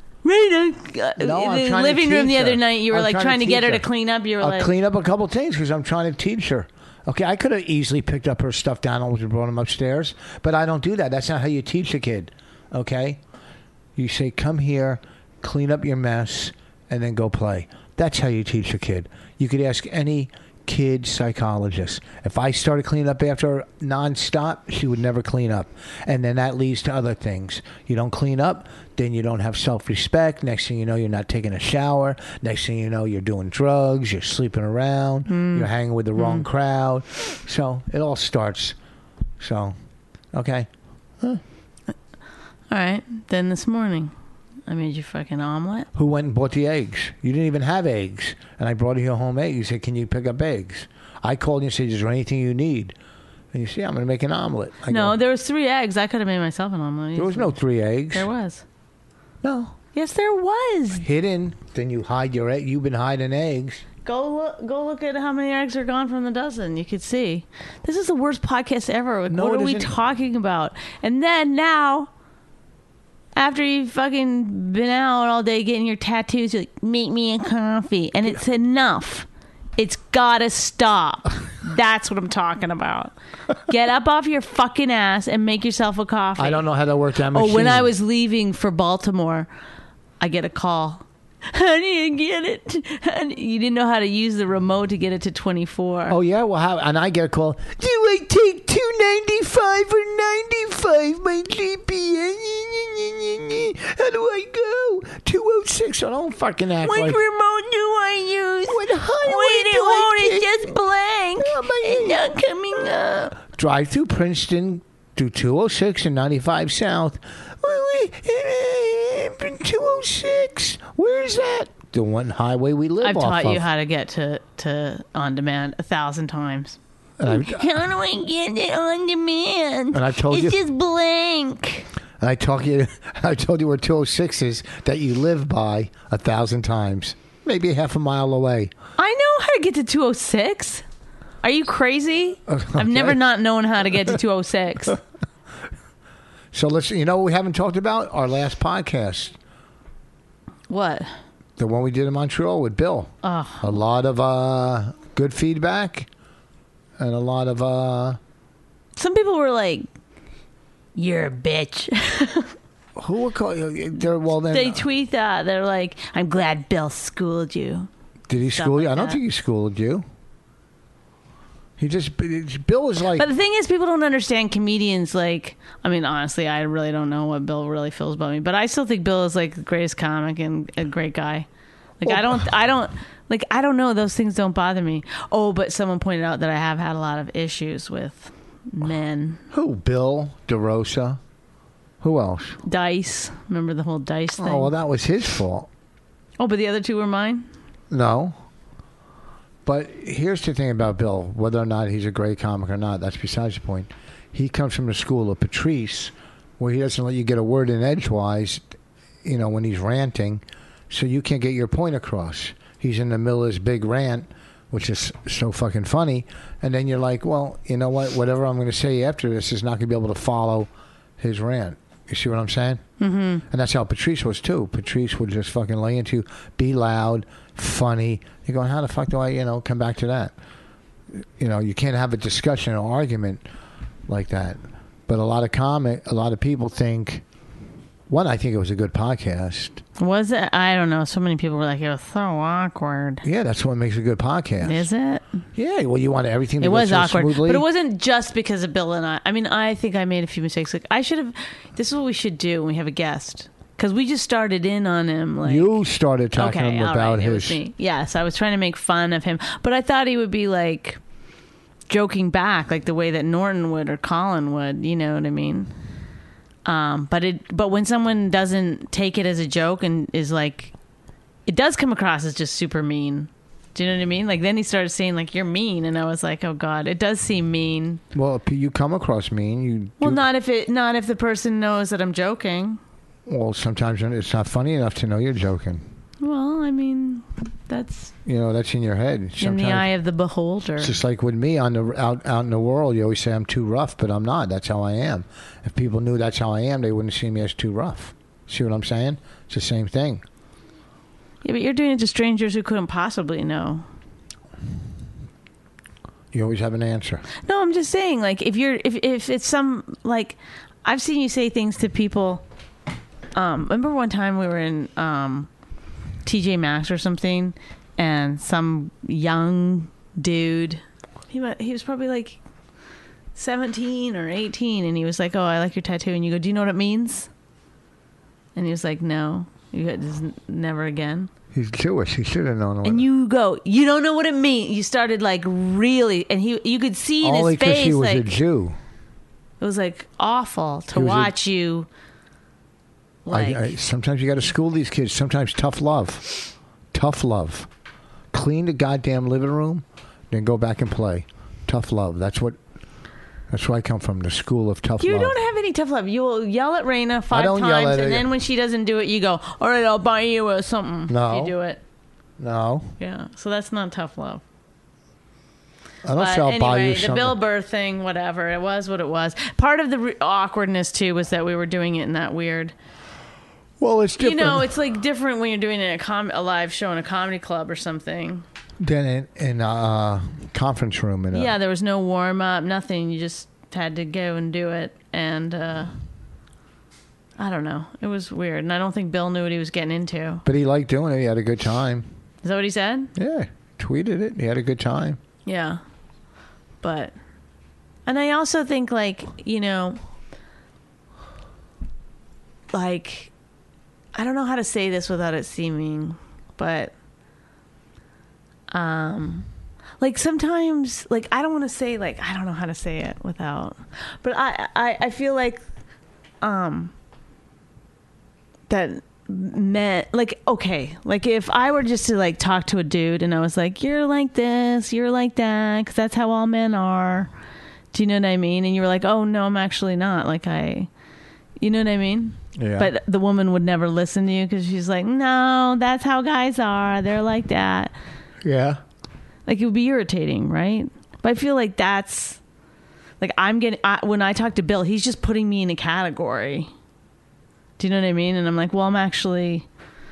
in No, the I'm trying to living room teach the other her. night. You were I'm like trying to teach get her her. to clean up. You were I'll like, clean up a couple things because I'm trying to teach her. Okay, I could have easily picked up her stuffed animals and brought them upstairs, but I don't do that. That's not how you teach a kid. Okay, you say, "Come here, clean up your mess, and then go play." That's how you teach a kid. You could ask any kid psychologist. If I started cleaning up after her nonstop, she would never clean up. And then that leads to other things. You don't clean up, then you don't have self-respect. Next thing you know, you're not taking a shower. Next thing you know, you're doing drugs, you're sleeping around, you're hanging with the wrong crowd. So it all starts. So, okay. all right. Then this morning, I made you fucking omelet. Who went and bought the eggs? You didn't even have eggs. And I brought you home eggs. You said, can you pick up eggs? I called you and said, is there anything you need? And you said, I'm going to make an omelet. I No, go, there was 3 eggs. I could have made myself an omelet. there was no 3 eggs. There was. No. Yes, there was. Hidden. Then you hide your egg. You've been hiding eggs. Go look at how many eggs are gone from the dozen. You could see. This is the worst podcast ever. Like, No, what it are we isn't. talking about? And then now, after you've fucking been out all day getting your tattoos, you're like, make me a coffee. And it's enough. It's gotta stop. That's what I'm talking about. Get up off your fucking ass and make yourself a coffee. I don't know how that worked. That machine. Oh, when I was leaving for Baltimore, I get a call. How do you get it? You didn't know how to use the remote to get it to 24. Oh yeah, well, how? And I get a call. Do I take $2.95 or $95? My GPS. How do I go? 206. I don't fucking act What like. remote do I use? What highway Wait, do it I won't. take? It's just blank. Oh, my- It's not coming up. Drive through Princeton to 206 and 95 South. Wait, 206. Where is that? The one highway we live I've off taught of. you how to get to on demand 1,000 times. And How do I get it on demand? And I told it's you- just blank. I told you where 206 is that you live by 1,000 times, maybe half a mile away. I know how to get to 206. Are you crazy? I've never not known how to get to 206. So let's. You know what we haven't talked about? Our last podcast, What? the one we did in Montreal with Bill. Oh. A lot of good feedback, and a lot of. Some people were like, "You're a bitch." Who would call you? Well, then, They tweet that. They're like, "I'm glad Bill schooled you." did he stuff school you? like I don't that. think he schooled you. He just Bill is like. But the thing is, people don't understand comedians. Like, I mean, honestly, I really don't know what Bill really feels about me. But I still think Bill is like the greatest comic and a great guy. Like, I don't know. Those things don't bother me. Oh, but someone pointed out that I have had a lot of issues with men. Who? Bill DeRosa. Who else? Dice. Remember the whole Dice thing? Oh, well, that was his fault. Oh, but the other 2 were mine? No. But here's the thing about Bill. Whether or not he's a great comic or not, that's besides the point. He comes from the school of Patrice, where he doesn't let you get a word in edgewise, when he's ranting, so you can't get your point across. He's in the middle of his big rant, which is so fucking funny, and then you're like, well, you know what? Whatever I'm going to say after this is not going to be able to follow his rant. You see what I'm saying? Mm-hmm. And that's how Patrice was, too. Patrice would just fucking lay into, be loud, funny. You're going, how the fuck do I, come back to that? You can't have a discussion or argument like that. But a lot of people think, one, I think it was a good podcast. Was it? I don't know. So many people were like, it was so awkward. Yeah, that's what makes a good podcast. Is it? Yeah, well, you want everything to It go was so awkward, smoothly. but it wasn't just because of Bill and I. I mean, I think I made a few mistakes. Like, I should have. This is what we should do when we have a guest, because we just started in on him. Like, You started talking to okay, him all about right, it his. was me. Yes, I was trying to make fun of him, but I thought he would be like joking back, like the way that Norton would or Colin would. You know what I mean? But when someone doesn't take it as a joke and is like, it does come across as just super mean. Do you know what I mean? Like, then he started saying like, you're mean, and I was like, oh god, it does seem mean. Well, if you come across mean. Well, not if the person knows that I'm joking. Well, sometimes it's not funny enough to know you're joking. Well, I mean, that's That's in your head. in Sometimes, the eye of the beholder. It's just like with me out in the world. You always say I'm too rough, but I'm not. That's how I am. If people knew that's how I am, they wouldn't see me as too rough. See what I'm saying? It's the same thing. Yeah, but you're doing it to strangers who couldn't possibly know. You always have an answer. No, I'm just saying, like, if it's some, like, I've seen you say things to people. Remember one time we were in TJ Maxx or something, and some young dude, he was probably like 17 or 18, and he was like, "Oh, I like your tattoo," and you go, "Do you know what it means?" And he was like, "No, never again." He's Jewish. He should have known. And you go, "You don't know what it means." You started like really, and you could see in only his face, he was like, a Jew. It was like awful to watch you. Like, sometimes you got to school these kids. Sometimes tough love. Clean the goddamn living room, then go back and play. Tough love. That's where I come from. The school of tough love. You don't have any tough love. You will yell at Raina 5 don't times, yell at her. and then when she doesn't do it, you go, "All right, I'll buy you something." No. You do it. No. Yeah. So that's not tough love. I don't say I'll buy you Anyway, something. the Bill Burr thing, whatever. It was what it was. Part of the awkwardness, too, was that we were doing it in that weird... Well, it's different. You know, it's like different when you're doing it in a live show in a comedy club or something. Then in a conference room. Yeah, there was no warm-up, nothing. You just had to go and do it. And I don't know. It was weird. And I don't think Bill knew what he was getting into. But he liked doing it. He had a good time. Is that what he said? Yeah. Tweeted it. He had a good time. Yeah. But... And I also think, like, you know... Like... I don't know how to say this without it seeming... But... like sometimes, like I don't want to say, like I don't know how to say it without, but I feel like that meant like, okay, like if I were just to like talk to a dude and I was like, you're like this, you're like that, because that's how all men are, do you know what I mean? And you were like, oh no, I'm actually not, like you know what I mean? Yeah. But the woman would never listen to you because she's like, no, that's how guys are, they're like that. Yeah. Like, it would be irritating, right? But I feel like that's... Like, when I talk to Bill, he's just putting me in a category. Do you know what I mean? And I'm like, well, I'm actually...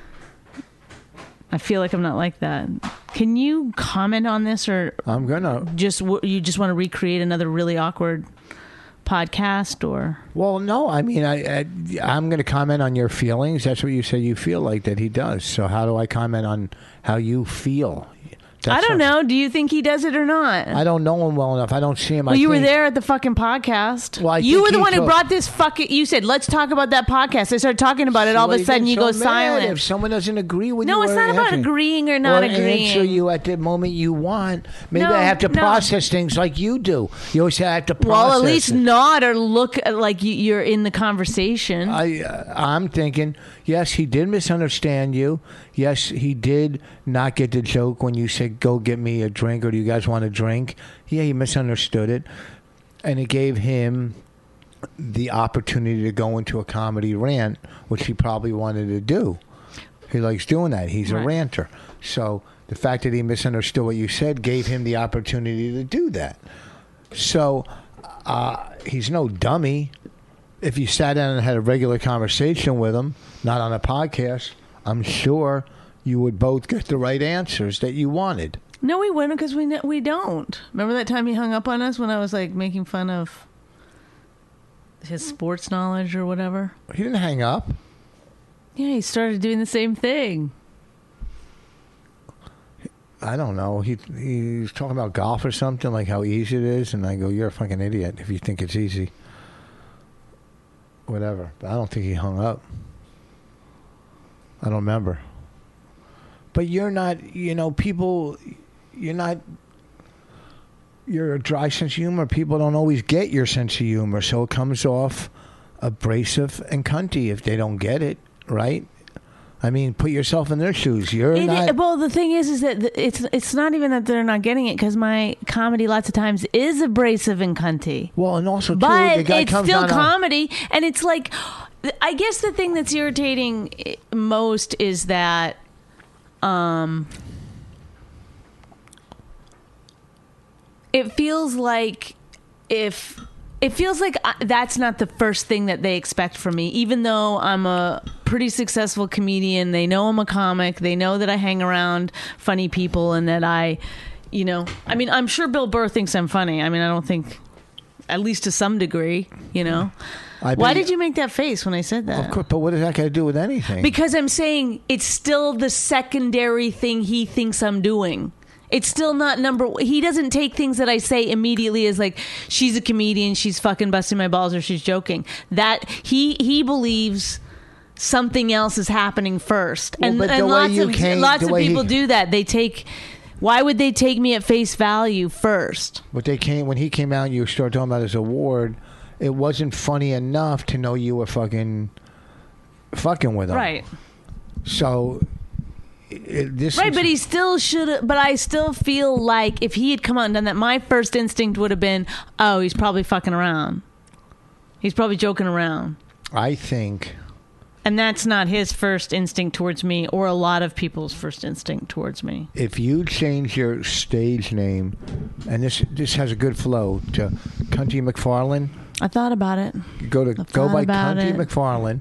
I feel like I'm not like that. Can you comment on this, or... I'm gonna... You just want to recreate another really awkward podcast, or... Well, no, I mean, I'm going to comment on your feelings. That's what you said you feel like that he does. So how do I comment on how you feel? I don't know. Do you think he does it or not? I don't know him well enough. I don't see him. Well, you were there at the fucking podcast. Well, you were the one who brought this fucking... You said, let's talk about that podcast. I started talking about it. All of a sudden, you go silent. If someone doesn't agree with you... No, it's not about agreeing or not agreeing. Answer you at the moment you want. Maybe I have to process things like you do. You always say I have to process Well, at least nod or look like you're in the conversation. I'm thinking, yes, he did misunderstand you. Yes, he did not get the joke when you said, go get me a drink, or do you guys want a drink? Yeah, he misunderstood it. And it gave him the opportunity to go into a comedy rant, which he probably wanted to do. He likes doing that. He's a ranter. So the fact that he misunderstood what you said gave him the opportunity to do that. So he's no dummy. If you sat down and had a regular conversation with him, not on a podcast, I'm sure you would both get the right answers that you wanted. No, we wouldn't, because we don't. Remember that time he hung up on us when I was like making fun of his sports knowledge or whatever? He didn't hang up. Yeah, he started doing the same thing. I don't know. He's talking about golf or something, like how easy it is, and I go, you're a fucking idiot if you think it's easy. Whatever. But I don't think he hung up. I don't remember. But you're not, people, you're a dry sense of humor. People don't always get your sense of humor, so it comes off abrasive and cunty if they don't get it, right? I mean, put yourself in their shoes. Well, the thing is that it's not even that they're not getting it, because my comedy lots of times is abrasive and cunty. Well, and also, too, but the guy it's comes still on comedy, and it's like, I guess the thing that's irritating most is that, it feels like if it feels like that's not the first thing that they expect from me, even though I'm a pretty successful comedian. They know I'm a comic. They know that I hang around funny people and that I mean, I'm sure Bill Burr thinks I'm funny. I mean, I don't think, at least to some degree, Why did you make that face when I said that? Of course, but what does that got to do with anything? Because I'm saying it's still the secondary thing he thinks I'm doing. It's still not he doesn't take things that I say immediately as like, she's a comedian, she's fucking busting my balls, or she's joking. That he believes something else is happening first. Well, and lots of people do that. They take, why would they take me at face value first? But when he came out and you started talking about his award, it wasn't funny enough to know you were fucking with him. Right. So but he still should. But I still feel like if he had come out and done that, my first instinct would have been, oh, he's probably fucking around. He's probably joking around. I think. And that's not his first instinct towards me, or a lot of people's first instinct towards me. If you change your stage name, and this has a good flow, to Cunty McFarlane. I thought about it. Go by Cunty McFarlane.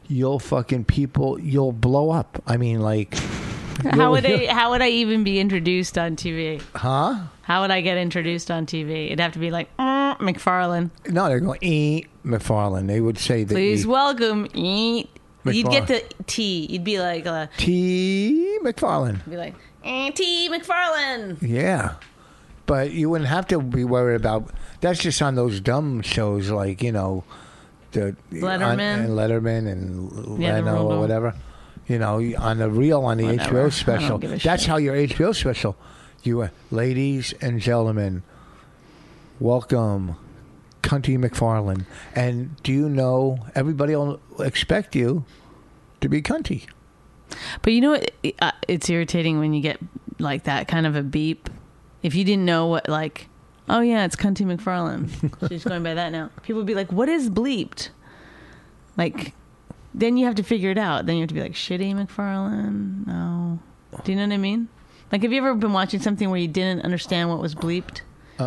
You'll blow up. I mean, like. How would I even be introduced on TV? Huh? How would I get introduced on TV? It'd have to be like, McFarlane. No, they're going, McFarlane. They would say that. Please welcome, You'd get the T. You'd be like, T. McFarlane. You'd be like, T. McFarlane. Yeah. But you wouldn't have to be worried about. That's just on those dumb shows like, the Letterman and Leno or whatever. On the HBO special. That's how your HBO special. Ladies and gentlemen, welcome, Cunty McFarlane. And do you know, everybody will expect you to be Cunty. But it's irritating when you get like that kind of a beep. If you didn't know what, like, oh yeah, it's Cunty McFarlane. She's going by that now. People would be like, what is bleeped? Like, then you have to figure it out. Then you have to be like, Shitty McFarlane? No. Do you know what I mean? Like, have you ever been watching something where you didn't understand what was bleeped?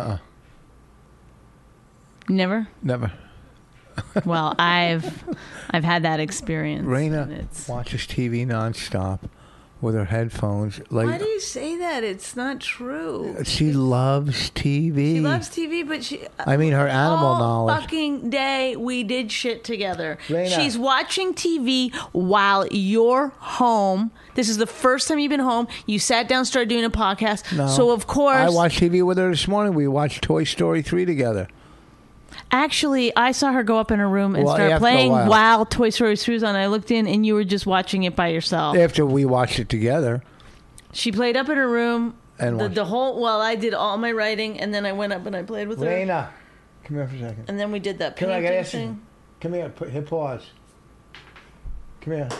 Never? Never. Well, I've had that experience. Raina watches TV nonstop with her headphones. Like, why do you say that? It's not true. She loves TV. She loves TV, but her animal knowledge. Fucking day we did shit together. Raina. She's watching TV while you're home. This is the first time you've been home. You sat down, started doing a podcast. No. So of course, I watched TV with her this morning. We watched Toy Story 3 together. Actually, I saw her go up in her room and start playing while Toy Story 3 was on. I looked in, and you were just watching it by yourself. After we watched it together. She played up in her room. And the whole, while I did all my writing, and then I went up and I played with her. Raina, come here for a second. And then we did that painting thing. Come here, hit pause. Come here.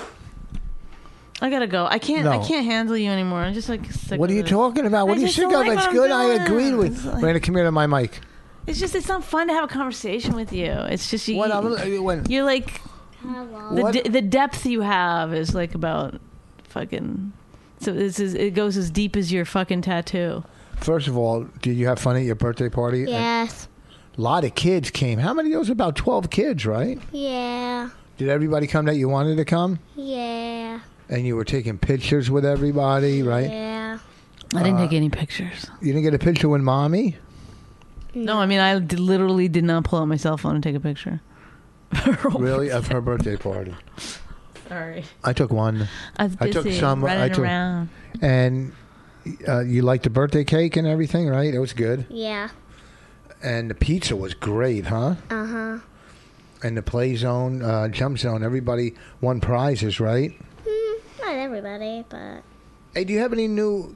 I gotta go. I can't handle you anymore. I'm just like sick. What are you talking about? What are you sick of? That's good. I agreed with. Raina, come here to my mic. It's not fun to have a conversation with you. It's just you're like the depth you have is like about fucking. So it goes as deep as your fucking tattoo. First of all, did you have fun at your birthday party? Yes. A lot of kids came. How many? It was about 12 kids, right? Yeah. Did everybody come that you wanted to come? Yeah. And you were taking pictures with everybody, right? Yeah. I didn't take any pictures. You didn't get a picture with Mommy? No, I mean, I literally did not pull out my cell phone and take a picture. Really? Of her birthday party? Sorry. I took one. I was busy I took some. running around. And you liked the birthday cake and everything, right? It was good. Yeah. And the pizza was great, huh? Uh-huh. And the play zone, jump zone, everybody won prizes, right? Not everybody, but... Hey, do you have any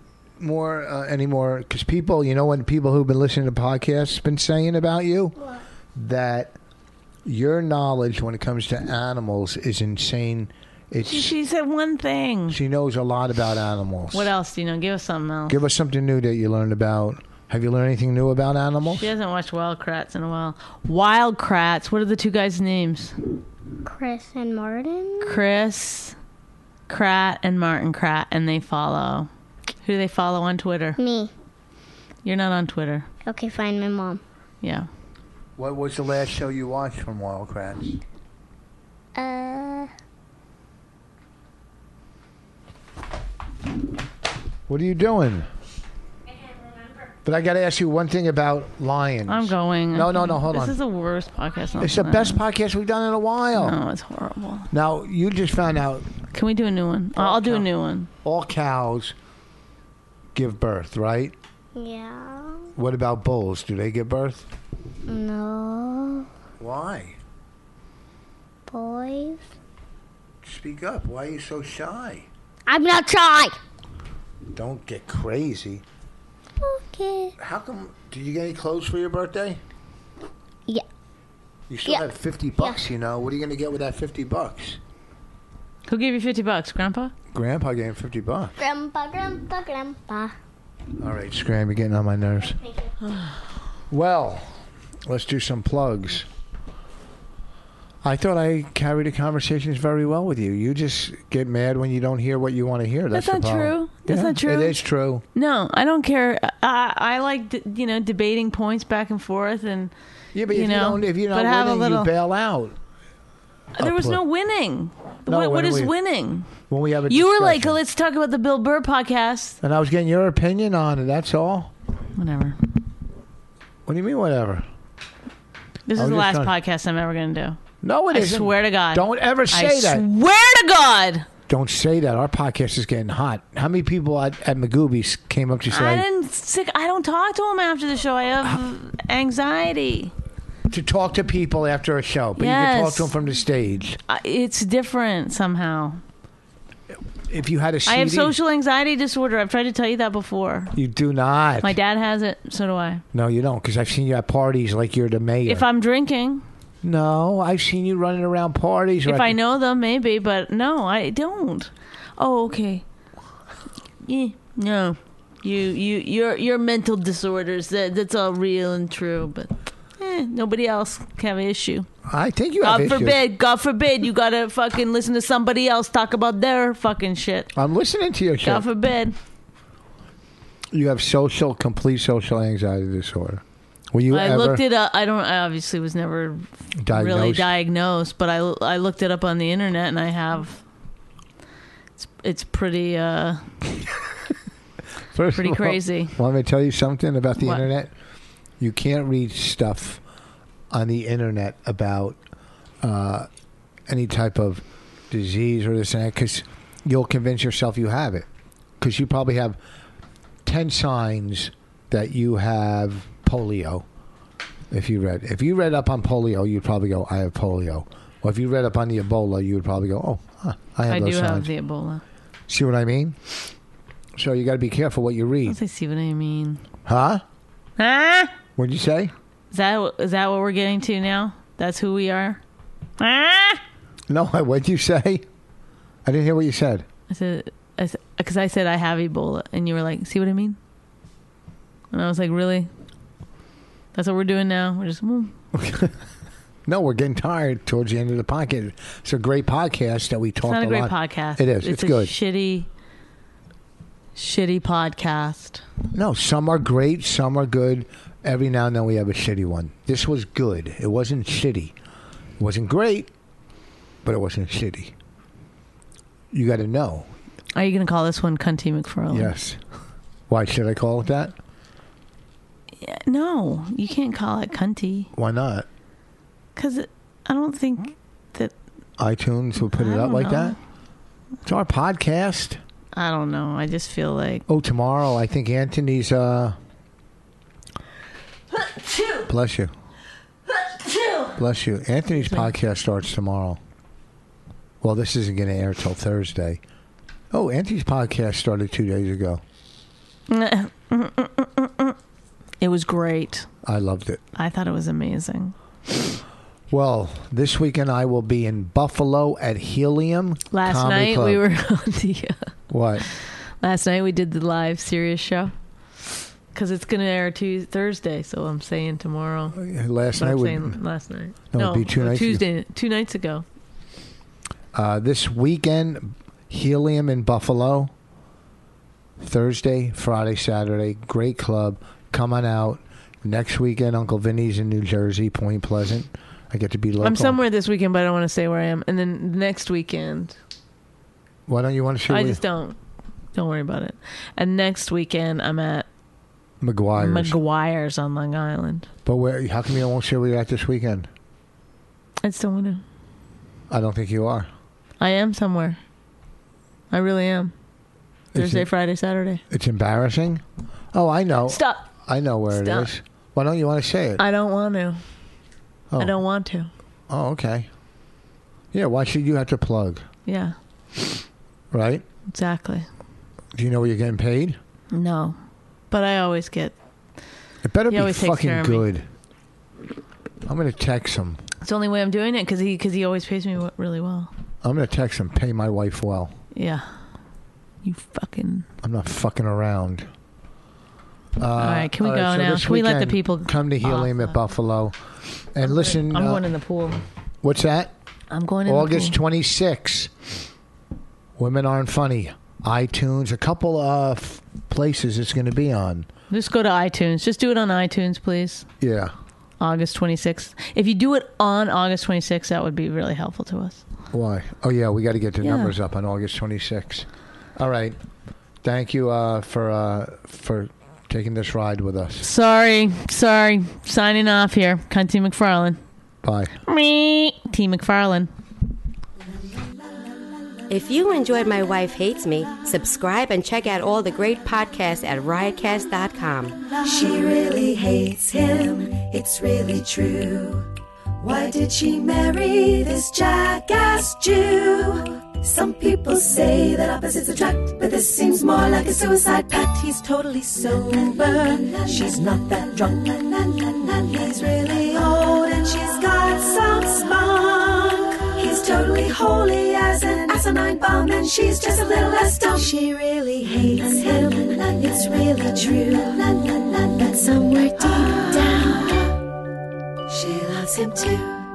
more? Because people, when people who've been listening to podcasts been saying about you? What? That your knowledge when it comes to animals is insane. She said one thing. She knows a lot about animals. What else do you know? Give us something else. Give us something new that you learned about. Have you learned anything new about animals? She hasn't watched Wild Kratts in a while. Wild Kratts. What are the two guys' names? Chris and Martin? Chris Kratt and Martin Kratt, and they follow. Who do they follow on Twitter? Me. You're not on Twitter. Okay, fine, my mom. Yeah. What was the last show you watched from Wildcrats? What are you doing? I can't remember. But I got to ask you one thing about Lions. I'm going. No, hold on. This is the worst podcast on It's the the best planet. podcast we've done in a while. No, it's horrible. Now, you just found out Can we do a new one? I'll do a new one. all cows give birth, right? Yeah. What about bulls? Do they give birth? No. Why? Boys. Speak up. Why are you so shy? I'm not shy. Don't get crazy. Okay. How come? Did you get any clothes for your birthday? Yeah. You still Yeah. had $50, you know. What are you going to get with that $50? Who gave you $50, Grandpa? Grandpa gave him $50. Grandpa. All right, Scram, you're getting on my nerves. Thank you. Well, let's do some plugs. I thought I carried the conversations very well with you. You just get mad when you don't hear what you want to hear. That's That's the not problem. true. That's not true. It is true. No, I don't care. I like debating points back and forth, and Yeah, but You if know, you're but not have a winning, little- you bail out. there was Upload. no winning. No, what when is we- winning? When we have a You were like, discussion. let's talk about the Bill Burr podcast. And I was getting your opinion on it. That's all. Whatever. What do you mean, whatever? This I is was the just last trying- podcast I'm ever going to do. No, it I isn't. swear to God. Don't ever say I that. swear to God. Don't say that. Our podcast is getting hot. How many people at Magoobies came up to say I don't talk to him after the show. I have anxiety. to talk to people after a show, but you can talk Yes. to them from the stage. It's different somehow. If you had a CD, I have social anxiety disorder. I've tried to tell you that before. you do not. My dad has it. So do I. No, you don't, because I've seen you at parties like you're the mayor. If I'm drinking, No, I've seen you running around parties. if I know them, maybe. But no, I don't. Oh, okay. Yeah, no. Your mental disorders. That's all real and true. But nobody else can have an issue. I think you have issues. God forbid, you gotta fucking listen to somebody else talk about their fucking shit. I'm listening to your show. God forbid. You have complete social anxiety disorder. Were you I ever looked it up. I obviously was never really diagnosed, but I looked it up on the internet, and I have. It's pretty First pretty of all, crazy. Want me to tell you something about the What? internet? You can't read stuff on the internet about any type of disease or this and that, because you'll convince yourself you have it. Because you probably have 10 signs that you have polio. If you read up on polio, you'd probably go, I have polio. Or if you read up on the Ebola, you would probably go, oh, I have I those do signs. have the Ebola. See what I mean? So you got to be careful what you read. I see what I mean. Huh? Ah? What'd you say? Is that what we're getting to now? That's who we are. Ah? No, what'd you say? I didn't hear what you said. I said because I said I have Ebola, and you were like, "See what I mean?" And I was like, "Really? That's what we're doing now? We're just." No, we're getting tired towards the end of the podcast. It's a great podcast that we talked It's not a great lot. podcast. It is. It's good. Shitty podcast. No, some are great, some are good. Every now and then we have a shitty one. This was good. It wasn't shitty. It wasn't great, but it wasn't shitty. You got to know. Are you going to call this one Cunty McFarlane? Yes. Why should I call it that? Yeah, no, you can't call it Cunty. Why not? Because I don't think that. iTunes will put it I up don't like know. that? It's our podcast. I don't know. I just feel like. Oh, tomorrow I think Anthony's bless you. Bless you. Anthony's podcast starts tomorrow. Well, this isn't going to air till Thursday. Oh, Anthony's podcast started 2 days ago. It was great. I loved it. I thought it was amazing. Well, this weekend I will be in Buffalo at Helium Last Comedy night Club. we were on the. What? Last night we did the live serious show. Because it's going to air Thursday, so I'm saying tomorrow. Last But night I'm would saying last night. No, it'd be 2 nights ago. Tuesday. 2 nights ago. This weekend, Helium in Buffalo. Thursday, Friday, Saturday. Great club. Come on out. Next weekend, Uncle Vinny's in New Jersey, Point Pleasant. I get to be local. I'm somewhere this weekend, but I don't want to say where I am. And then next weekend, Why don't you want to see? I just don't. Don't worry about it. And next weekend, I'm at McGuire's on Long Island. But where? How come you won't say where you're at this weekend? I just don't want to. I don't think you are. I am somewhere. I really am. Thursday, Friday, Saturday. It's embarrassing. Oh, I know. Stop. I know where Stop. it is. Why don't you want to say it? I don't want to. Oh. I don't want to. Oh, okay. Yeah, why should you have to plug? Yeah, Right? exactly. Do you know where you're getting paid? No, but I always get. It better He be always takes care fucking of me. good. I'm going to text him. It's the only way I'm doing it because he always pays me really well. I'm going to text him, pay my wife well. Yeah. You fucking. I'm not fucking around. All right, can we go so now? this Can we let the weekend, people come to Helium at Buffalo and listen? I'm going in the pool. What's that? I'm going in August the pool. 26th. Women Aren't Funny. iTunes, a couple of places it's going to be on. Just go to iTunes. Just do it on iTunes, please. Yeah. August 26th. If you do it on August 26th, that would be really helpful to us. Why? Oh, yeah, we got to get the Yeah. numbers up on August 26th. All right. Thank you for taking this ride with us. Sorry. Signing off here. Cunty McFarlane. Bye. T. McFarlane. If you enjoyed My Wife Hates Me, subscribe and check out all the great podcasts at riotcast.com. She really hates him, it's really true. Why did she marry this jackass Jew? Some people say that opposites attract, but this seems more like a suicide pact. He's totally sober, she's not that drunk. He's really old and she's got some spunk. He's totally holy as an asinine bomb, and she's just a little less dumb. She really hates him, it's really true. But somewhere deep down, she loves him too.